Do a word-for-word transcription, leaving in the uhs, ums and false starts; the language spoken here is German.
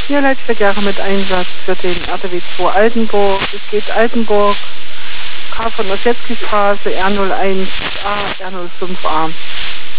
Hier Leitverkehre mit Einsatz für den R T W zwei Altenburg. Es geht Altenburg, K von Ossietzky Straße, R null eins A, R null fünf A.